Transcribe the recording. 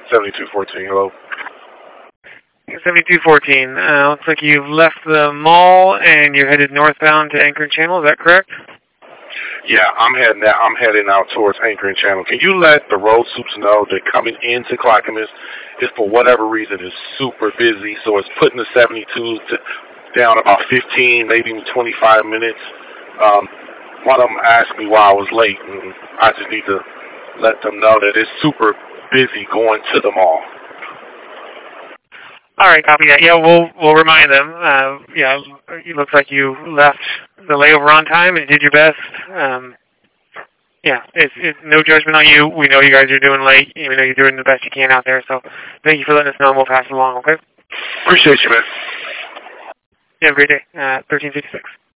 7214, hello. 7214. Looks like you've left the mall and you're headed northbound to Anchor and Channel. Is that correct? Yeah, I'm heading out towards Anchor and Channel. Can you let the road soups know that coming into Clackamas is, for whatever reason, is super busy, so it's putting the 72 down about 15, maybe even 25 minutes. One of them asked me why I was late, and I just need to let them know that it's super busy going to the mall. All right, copy that. Yeah, we'll remind them. Yeah, it looks like you left the layover on time and did your best. Yeah, it's no judgment on you. We know you guys are doing late. We know you're doing the best you can out there. So thank you for letting us know, and we'll pass it along. Okay. Appreciate you, man. You have a great day. 1356.